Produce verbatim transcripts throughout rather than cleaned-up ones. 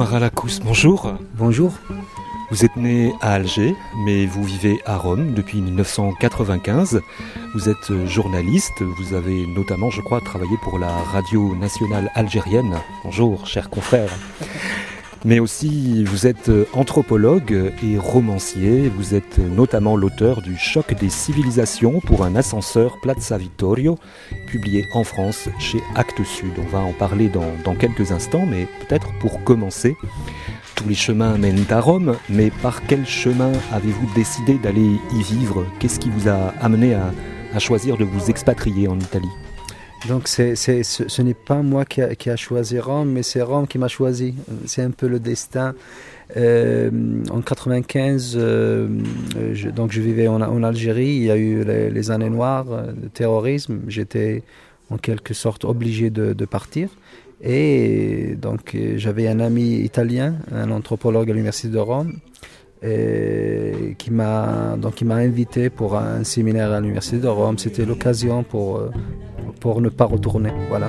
Omar Alakous, bonjour. Bonjour. Vous êtes né à Alger, mais vous vivez à Rome depuis dix-neuf cent quatre-vingt-quinze. Vous êtes journaliste, vous avez notamment, je crois, travaillé pour la radio nationale algérienne. Bonjour, chers confrères. Mais aussi, vous êtes anthropologue et romancier. Vous êtes notamment l'auteur du Choc des civilisations pour un ascenseur Piazza Vittorio, publié en France chez Actes Sud. On va en parler dans, dans quelques instants, mais peut-être pour commencer, tous les chemins mènent à Rome, mais par quel chemin avez-vous décidé d'aller y vivre ? Qu'est-ce qui vous a amené à, à choisir de vous expatrier en Italie ? Donc c'est, c'est, ce, ce n'est pas moi qui a, qui a choisi Rome, mais c'est Rome qui m'a choisi. C'est un peu le destin. Euh, en quatre-vingt-quinze, euh, je, donc je vivais en, en Algérie. Il y a eu les, les années noires, le terrorisme. J'étais en quelque sorte obligé de, de partir. Et donc j'avais un ami italien, un anthropologue à l'université de Rome, et qui m'a donc il m'a invité pour un séminaire à l'université de Rome. C'était l'occasion pour pour ne pas retourner. Voilà.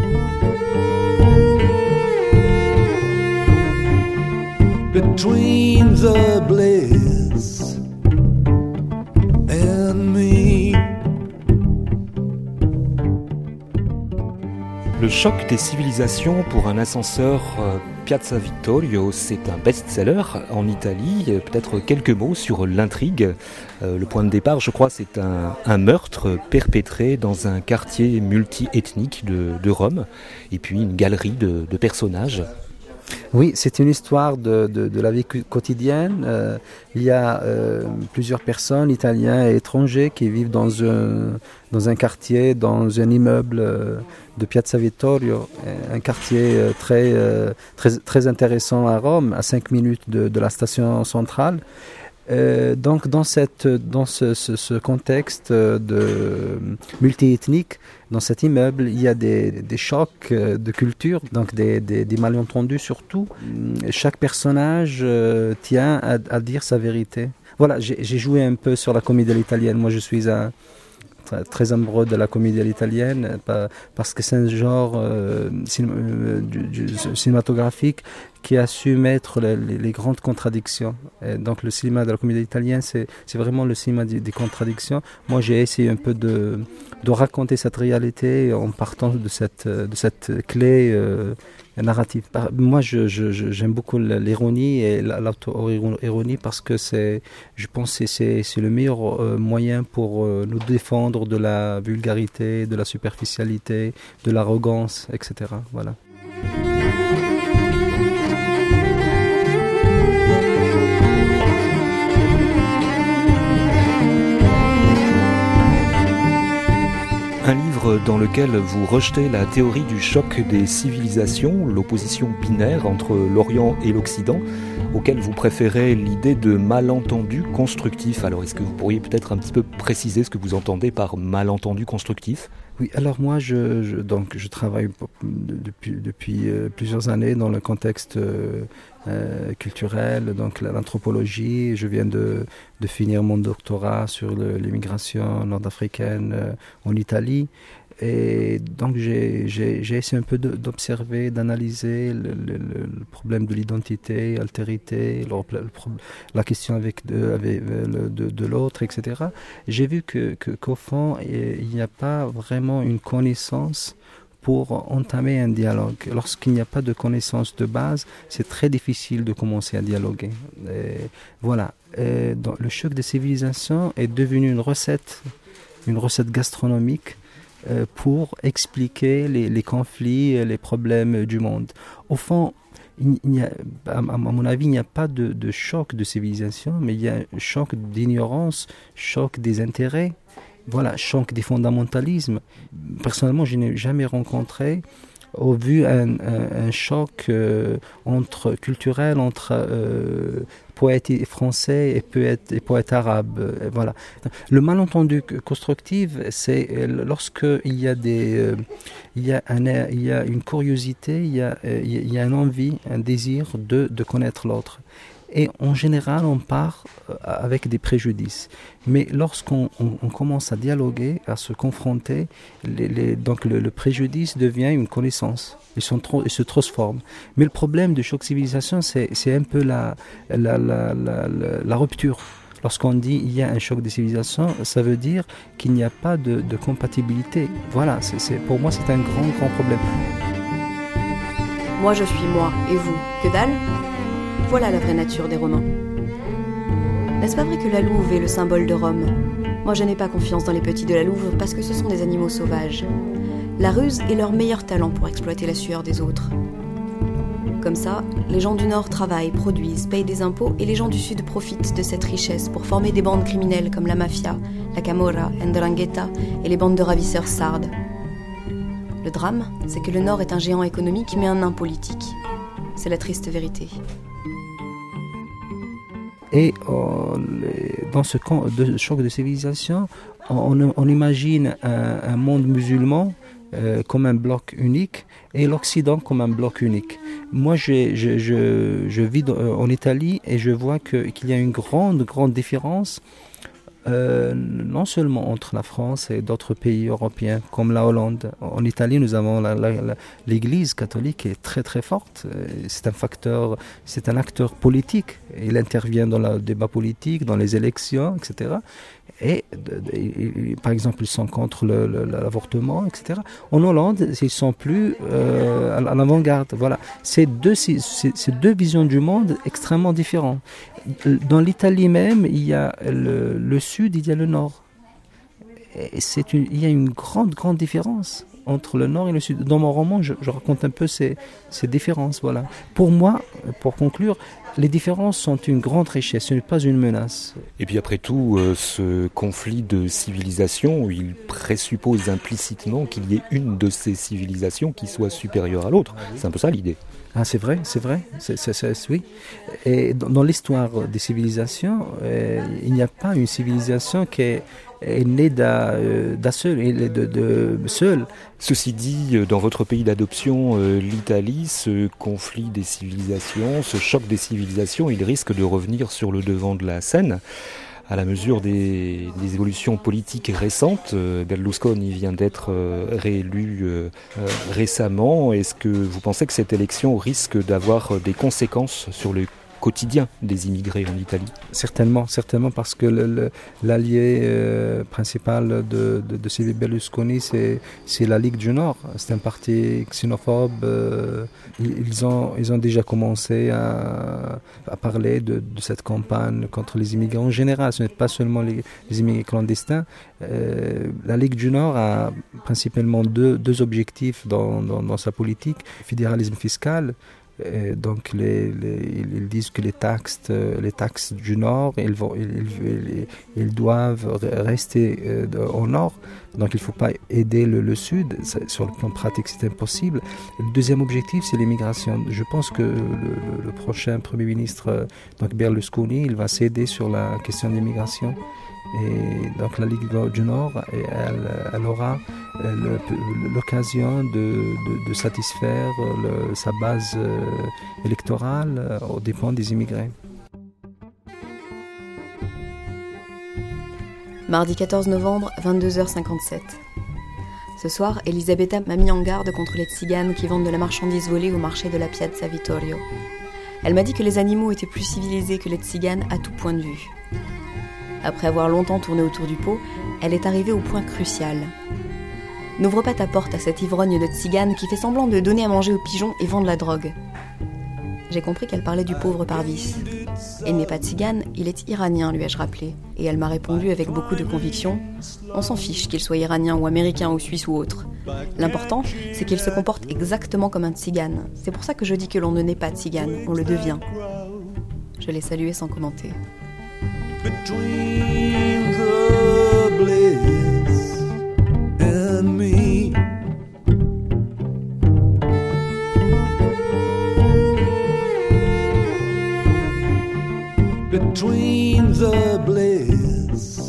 Between the bliss and me. Le choc des civilisations pour un ascenseur euh, Piazza Vittorio, c'est un best-seller en Italie. Peut-être quelques mots sur l'intrigue. Euh, le point de départ, je crois, c'est un, un meurtre perpétré dans un quartier multi-ethnique de, de Rome, et puis une galerie de, de personnages. Oui, c'est une histoire de, de, de la vie quotidienne. Euh, il y a euh, plusieurs personnes, italiens et étrangers, qui vivent dans un, dans un quartier, dans un immeuble euh, de Piazza Vittorio, un quartier euh, très, euh, très, très intéressant à Rome, à cinq minutes de, de la station centrale. Euh, donc dans, cette, dans ce, ce, ce contexte de multiethnique, dans cet immeuble, il y a des, des chocs de culture, donc des, des, des malentendus surtout. Chaque personnage euh, tient à, à dire sa vérité. Voilà, j'ai, j'ai joué un peu sur la comédie à l'italienne. Moi, je suis un très amoureux de la comédie à l'italienne parce que c'est un genre euh, cinématographique qui a su mettre les, les, les grandes contradictions. Et donc le cinéma de la comédie italienne, c'est, c'est vraiment le cinéma des, des contradictions. Moi, j'ai essayé un peu de, de raconter cette réalité en partant de cette, de cette clé euh, narrative. Moi, je, je, j'aime beaucoup l'ironie et l'auto-ironie parce que c'est, je pense que c'est, c'est le meilleur euh, moyen pour euh, nous défendre de la vulgarité, de la superficialité, de l'arrogance, et cetera. Voilà. Un livre dans lequel vous rejetez la théorie du choc des civilisations, l'opposition binaire entre l'Orient et l'Occident, auquel vous préférez l'idée de malentendu constructif. Alors est-ce que vous pourriez peut-être un petit peu préciser ce que vous entendez par malentendu constructif ? Oui, alors moi, je, je, donc, je travaille depuis, depuis euh, plusieurs années dans le contexte euh, euh, culturel, donc l'anthropologie. Je viens de, de finir mon doctorat sur le, l'immigration nord-africaine euh, en Italie. Et donc j'ai, j'ai, j'ai essayé un peu de, d'observer, d'analyser le, le, le problème de l'identité, altérité, le, le, la question avec, de, avec le, de, de l'autre, et cetera. J'ai vu que, que, qu'au fond, il n'y a pas vraiment une connaissance pour entamer un dialogue. Lorsqu'il n'y a pas de connaissance de base, c'est très difficile de commencer à dialoguer. Et voilà. Et donc, le choc des civilisations est devenu une recette, une recette gastronomique pour expliquer les, les conflits, les problèmes du monde. Au fond, il, il y a, à, à mon avis, il n'y a pas de, de choc de civilisation, mais il y a un choc d'ignorance, choc des intérêts, voilà, choc des fondamentalismes. Personnellement, je n'ai jamais rencontré, au vu un, un, un choc euh, entre culturel, entre euh, poète français et poète, et poète arabe. Euh, voilà. Le malentendu constructif, c'est euh, lorsqu'il y a des, euh, il y a un, il y a une curiosité, il y a, euh, il y a une envie, un désir de, de connaître l'autre. et en général on part avec des préjudices. Mais lorsqu'on on, on commence à dialoguer, à se confronter, les, les, donc le, le préjudice devient une connaissance. Ils, sont trop, ils se transforment. Mais le problème du choc civilisation, c'est, c'est un peu la, la, la, la, la, la rupture. Lorsqu'on dit il y a un choc de civilisation, ça veut dire qu'il n'y a pas de, de compatibilité. Voilà, c'est, c'est, pour moi c'est un grand, grand problème. Moi je suis moi, et vous, que dalle ? Voilà la vraie nature des Romains. N'est-ce pas vrai que la louve est le symbole de Rome ? Moi je n'ai pas confiance dans les petits de la louve parce que ce sont des animaux sauvages. La ruse est leur meilleur talent pour exploiter la sueur des autres. Comme ça, les gens du Nord travaillent, produisent, payent des impôts et les gens du Sud profitent de cette richesse pour former des bandes criminelles comme la mafia, la camorra, l'ndrangheta et les bandes de ravisseurs sardes. Le drame, c'est que le Nord est un géant économique mais un nain politique. C'est la triste vérité. Et euh, les, dans ce camp de choc de civilisation, on, on imagine un, un monde musulman euh, comme un bloc unique et l'Occident comme un bloc unique. Moi, je, je, je, je vis en Italie et je vois que, qu'il y a une grande, grande différence Euh, non seulement entre la France et d'autres pays européens comme la Hollande. En Italie, nous avons la, la, la, l'Église catholique qui est très très forte. C'est un facteur, c'est un acteur politique. Il intervient dans le débat politique, dans les élections, et cetera. Et, et, et par exemple, ils sont contre le, le, l'avortement, et cetera. En Hollande, ils sont plus euh, à l'avant-garde. Voilà, c'est deux, c'est, c'est deux visions du monde extrêmement différentes. Dans l'Italie même, il y a le, le sud, il y a le nord. Et c'est une, il y a une grande, grande différence entre le nord et le sud. Dans mon roman, je, je raconte un peu ces, ces différences. Voilà. Pour moi, pour conclure, les différences sont une grande richesse, ce n'est pas une menace. Et puis après tout, euh, ce conflit de civilisation, il présuppose implicitement qu'il y ait une de ces civilisations qui soit supérieure à l'autre. C'est un peu ça l'idée. Ah, c'est vrai, c'est vrai, c'est, c'est, c'est, oui. Et dans, dans l'histoire des civilisations, euh, il n'y a pas une civilisation qui est, est née d'un, euh, d'un seul, de, de, de seul. Ceci dit, dans votre pays d'adoption, euh, l'Italie, ce conflit des civilisations, ce choc des civilisations, il risque de revenir sur le devant de la scène. À la mesure des, des évolutions politiques récentes, euh, Berlusconi vient d'être euh, réélu euh, euh, récemment. Est-ce que vous pensez que cette élection risque d'avoir des conséquences sur le quotidien des immigrés en Italie ? Certainement, certainement, parce que le, le, l'allié euh, principal de, de, de Silvio Berlusconi, c'est, c'est la Ligue du Nord. C'est un parti xénophobe. Euh, ils, ont, ils ont déjà commencé à, à parler de, de cette campagne contre les immigrés en général. Ce n'est pas seulement les, les immigrés clandestins. Euh, la Ligue du Nord a principalement deux, deux objectifs dans, dans, dans sa politique. Fédéralisme fiscal. Et donc les, les, ils disent que les taxes, les taxes du Nord, ils, vont, ils, ils, ils doivent rester euh, au Nord. Donc il ne faut pas aider le, le Sud. Sur le plan pratique, c'est impossible. Le deuxième objectif, c'est l'immigration. Je pense que le, le, le prochain Premier ministre, donc Berlusconi, il va céder sur la question de l'immigration. Et donc la Ligue du Nord, elle, elle aura le, l'occasion de, de, de satisfaire le, sa base électorale aux dépens des immigrés. Mardi quatorze novembre, vingt-deux heures cinquante-sept. Ce soir, Elisabetta m'a mis en garde contre les tziganes qui vendent de la marchandise volée au marché de la Piazza Vittorio. Elle m'a dit que les animaux étaient plus civilisés que les tziganes à tout point de vue. Après avoir longtemps tourné autour du pot, elle est arrivée au point crucial. N'ouvre pas ta porte à cette ivrogne de tzigane qui fait semblant de donner à manger aux pigeons et vend de la drogue. J'ai compris qu'elle parlait du pauvre Parvis. Il n'est pas tzigane, il est iranien, lui ai-je rappelé. Et elle m'a répondu avec beaucoup de conviction. On s'en fiche qu'il soit iranien ou américain ou suisse ou autre. L'important, c'est qu'il se comporte exactement comme un tzigane. C'est pour ça que je dis que l'on ne naît pas tzigane, on le devient. Je l'ai salué sans commenter. Between the bliss and me, between the bliss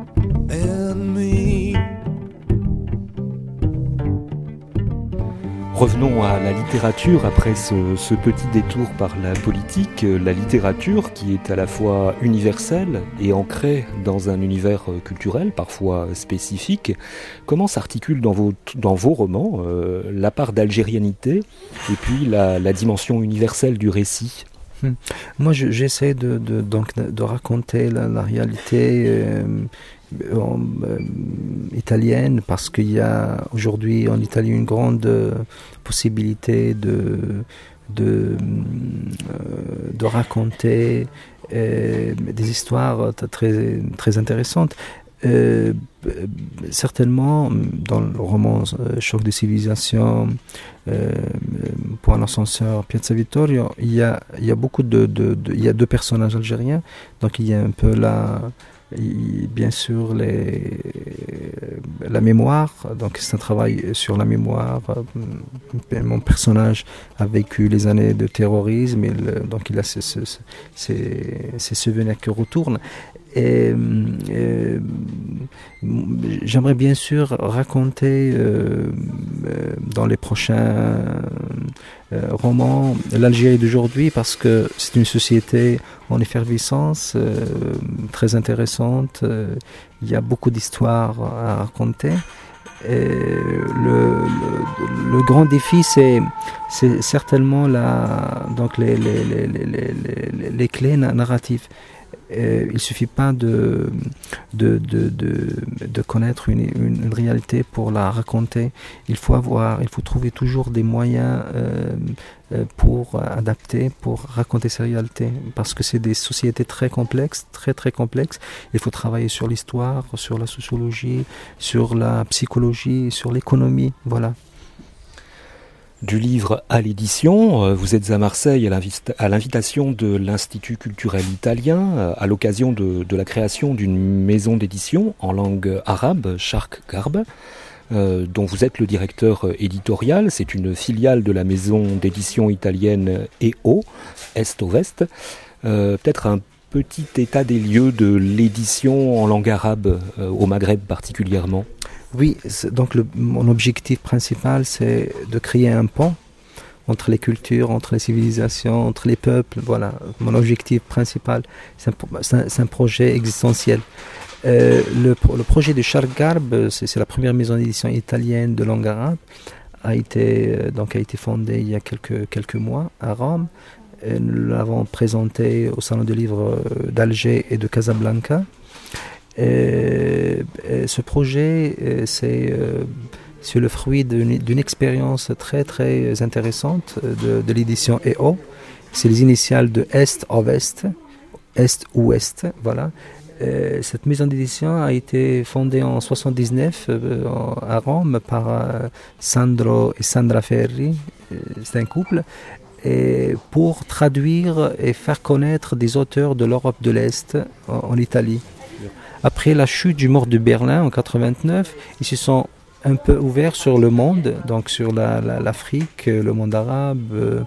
and me. Revenons à la littérature après ce, ce petit détour par la politique. La littérature qui est à la fois universelle et ancrée dans un univers culturel, parfois spécifique. Comment s'articule dans vos, dans vos romans euh, la part d'algérianité et puis la, la dimension universelle du récit ? Hmm. Moi, je, j'essaie de, de, donc, de raconter la, la réalité euh, en, euh, italienne parce qu'il y a aujourd'hui en Italie une grande euh, possibilité de, de, euh, de raconter euh, des histoires très, très intéressantes. Euh, certainement dans le roman euh, Choc de civilisation, euh, pour un ascenseur, Piazza Vittorio, il y a, il y a beaucoup de, de, de il y a deux personnages algériens, donc il y a un peu la il, bien sûr les, la mémoire, donc c'est un travail sur la mémoire. Mon personnage a vécu les années de terrorisme, et le, donc il a ces, ces, ces, ces souvenirs qui retournent. Et, et j'aimerais bien sûr raconter euh, euh, dans les prochains euh, romans l'Algérie d'aujourd'hui parce que c'est une société en effervescence, euh, très intéressante. Euh, il y a beaucoup d'histoires à raconter. Et le, le, le grand défi, c'est, c'est certainement la, donc les, les, les, les, les, les clés narratives. Euh, il ne suffit pas de, de, de, de, de connaître une, une, une réalité pour la raconter. Il faut avoir, il faut trouver toujours des moyens euh, pour adapter, pour raconter ces réalités. Parce que c'est des sociétés très complexes, très très complexes. Il faut travailler sur l'histoire, sur la sociologie, sur la psychologie, sur l'économie. Voilà. Du livre à l'édition, vous êtes à Marseille à l'invitation de l'Institut culturel italien à l'occasion de, de la création d'une maison d'édition en langue arabe, Shark Garb, euh, dont vous êtes le directeur éditorial. C'est une filiale de la maison d'édition italienne E O, Est-Ovest. Euh, peut-être un petit état des lieux de l'édition en langue arabe euh, au Maghreb particulièrement. Oui, donc le, mon objectif principal, c'est de créer un pont entre les cultures, entre les civilisations, entre les peuples. Voilà, mon objectif principal, c'est un, c'est un, c'est un projet existentiel. Euh, le, le projet de Shark Garb, c'est, c'est la première maison d'édition italienne de langue arabe, a été, donc a été fondée il y a quelques, quelques mois à Rome. Et nous l'avons présenté au Salon du Livre d'Alger et de Casablanca. Et, et ce projet, c'est, c'est le fruit d'une, d'une expérience très très intéressante de, de l'édition E O. C'est les initiales de Est-Ovest, Est-Ouest, voilà. Et cette maison d'édition a été fondée en soixante-dix-neuf à Rome par Sandro et Sandra Ferri, c'est un couple, et pour traduire et faire connaître des auteurs de l'Europe de l'Est en, en Italie. Après la chute du mur de Berlin en quatre-vingt-neuf, ils se sont un peu ouverts sur le monde, donc sur la, la, l'Afrique, le monde arabe,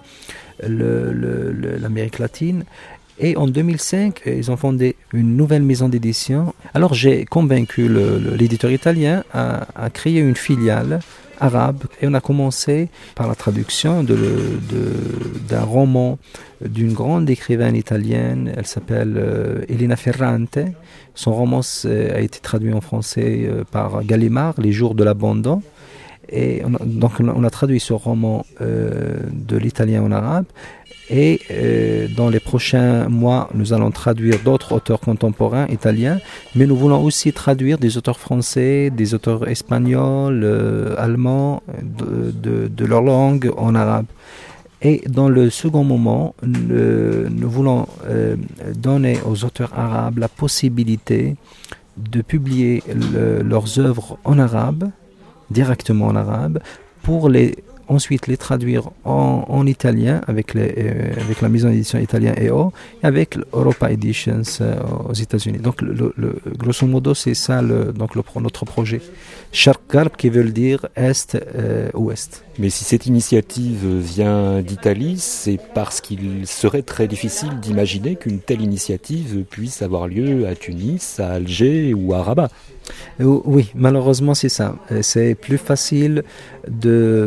le, le, le, l'Amérique latine. Et en deux mille cinq, ils ont fondé une nouvelle maison d'édition. Alors j'ai convaincu le, le, l'éditeur italien à, à créer une filiale arabe. Et on a commencé par la traduction de, de, d'un roman d'une grande écrivaine italienne. Elle s'appelle euh, Elena Ferrante. Son roman a été traduit en français euh, par Gallimard, Les jours de l'abandon. Et on a, donc on a traduit ce roman euh, de l'italien en arabe. Et euh, dans les prochains mois, nous allons traduire d'autres auteurs contemporains italiens, mais nous voulons aussi traduire des auteurs français, des auteurs espagnols, euh, allemands, de, de, de leur langue en arabe. Et dans le second moment, le, nous voulons euh, donner aux auteurs arabes la possibilité de publier le, leurs œuvres en arabe, directement en arabe, pour les ensuite les traduire en, en italien avec, les, euh, avec la maison d'édition italienne E O et avec Europa Editions euh, aux États-Unis. Donc, le, le, grosso modo, c'est ça le, donc le, notre projet. Shark Garb qui veut dire Est-Ouest. Euh, Mais si cette initiative vient d'Italie, c'est parce qu'il serait très difficile d'imaginer qu'une telle initiative puisse avoir lieu à Tunis, à Alger ou à Rabat. Oui, malheureusement c'est ça. C'est plus facile de,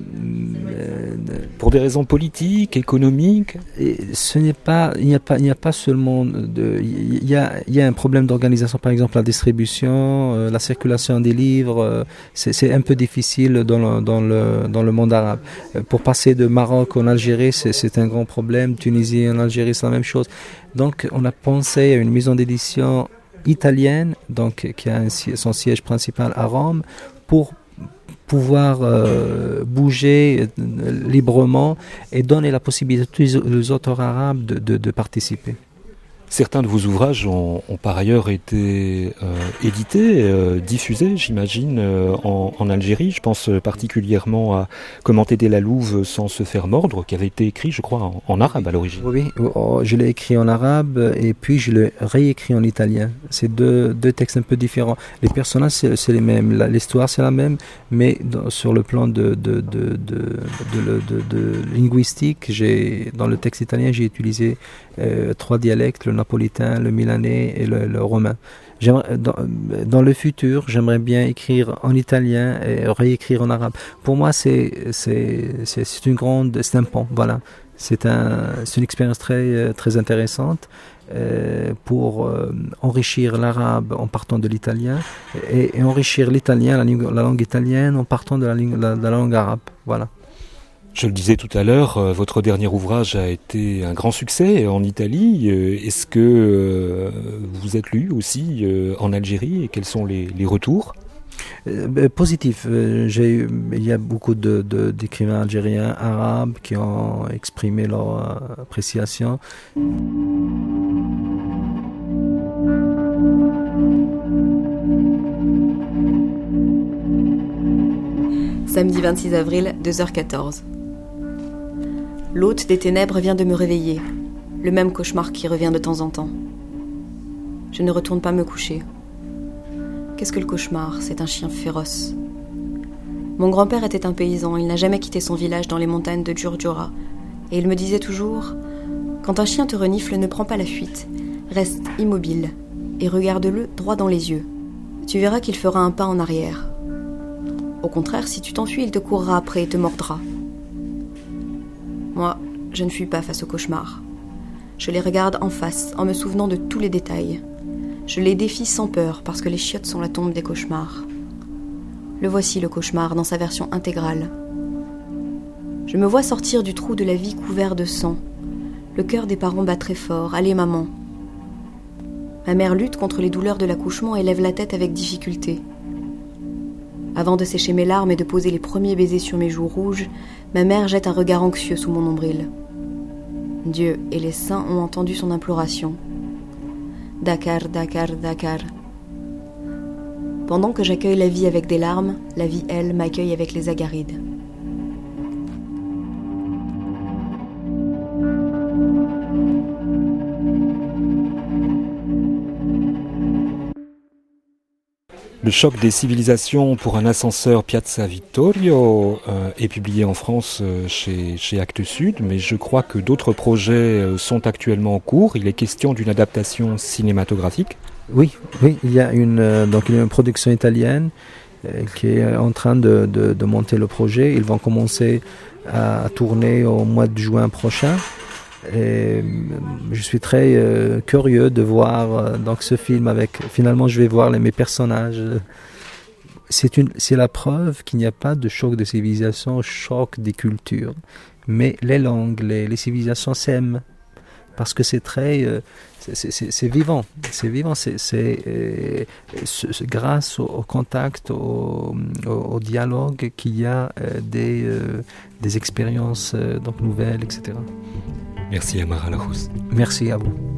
euh, Pour des raisons politiques, économiques? Et ce n'est pas, il n'y a pas, il n'y a pas seulement de, il y a, il y a un problème d'organisation, par exemple la distribution, euh, la circulation des livres, euh, c'est, c'est un peu difficile dans le, dans le, dans le monde arabe. Euh, pour passer de Maroc en Algérie, c'est, c'est un grand problème. Tunisie en Algérie, c'est la même chose. Donc, on a pensé à une maison d'édition italienne, donc qui a un, son siège principal à Rome, pour pouvoir euh, bouger euh, librement et donner la possibilité aux auteurs arabes de, de, de participer. Certains de vos ouvrages ont, ont par ailleurs été euh, édités, euh, diffusés, j'imagine, euh, en, en Algérie. Je pense particulièrement à Comment aider la louve sans se faire mordre, qui avait été écrit, je crois, en, en arabe à l'origine. Oui, oh, je l'ai écrit en arabe et puis je l'ai réécrit en italien. C'est deux, deux textes un peu différents. Les personnages, c'est, c'est les mêmes, la, l'histoire, c'est la même, mais dans, sur le plan de, de, de, de, de, de, de, de linguistique, j'ai, dans le texte italien, j'ai utilisé euh, trois dialectes, le napolitain, le milanais et le, le romain. J'aimerais, dans, dans le futur, j'aimerais bien écrire en italien et réécrire en arabe. Pour moi, c'est, c'est, c'est, c'est une grande, c'est un pont, voilà. C'est, un, c'est une expérience très, très intéressante euh, pour euh, enrichir l'arabe en partant de l'italien et, et enrichir l'italien, la, la langue italienne, en partant de la, la, de la langue arabe, voilà. Je le disais tout à l'heure, euh, votre dernier ouvrage a été un grand succès en Italie. Euh, est-ce que euh, vous êtes lu aussi euh, en Algérie et quels sont les, les retours ? Euh, positif. Euh, j'ai eu, il y a beaucoup de, de, d'écrivains algériens, arabes qui ont exprimé leur euh, appréciation. Samedi vingt-six avril, deux heures quatorze. L'hôte des ténèbres vient de me réveiller. Le même cauchemar qui revient de temps en temps. Je ne retourne pas me coucher. Qu'est-ce que le cauchemar ? C'est un chien féroce. Mon grand-père était un paysan. Il n'a jamais quitté son village dans les montagnes de Djurdjura. Et il me disait toujours : quand un chien te renifle, ne prends pas la fuite. Reste immobile et regarde-le droit dans les yeux. Tu verras qu'il fera un pas en arrière. Au contraire, si tu t'enfuis, il te courra après et te mordra. Moi, je ne fuis pas face au cauchemar. Je les regarde en face, en me souvenant de tous les détails. Je les défie sans peur, parce que les chiottes sont la tombe des cauchemars. Le voici, le cauchemar, dans sa version intégrale. Je me vois sortir du trou de la vie couvert de sang. Le cœur des parents bat très fort. Allez, maman. Ma mère lutte contre les douleurs de l'accouchement et lève la tête avec difficulté. Avant de sécher mes larmes et de poser les premiers baisers sur mes joues rouges, ma mère jette un regard anxieux sous mon nombril. Dieu et les saints ont entendu son imploration. Dakar, Dakar, Dakar. Pendant que j'accueille la vie avec des larmes, la vie, elle, m'accueille avec les agarides. Le choc des civilisations pour un ascenseur Piazza Vittorio euh, est publié en France euh, chez, chez Actes Sud, mais je crois que d'autres projets euh, sont actuellement en cours. Il est question d'une adaptation cinématographique. Oui, oui, il y a une, euh, donc il y a une production italienne euh, qui est en train de, de, de monter le projet. Ils vont commencer à, à tourner au mois de juin prochain. Et je suis très euh, curieux de voir euh, donc ce film avec, finalement je vais voir les, mes personnages. C'est, une, c'est la preuve qu'il n'y a pas de choc de civilisation, choc des cultures, mais les langues, les, les civilisations s'aiment parce que c'est très, euh, c'est, c'est, c'est, c'est vivant, c'est vivant, c'est, c'est, euh, c'est, c'est grâce au, au contact, au, au, au dialogue qu'il y a euh, des, euh, des expériences euh, donc nouvelles, et cetera. Merci Amar Alahous. Merci à vous.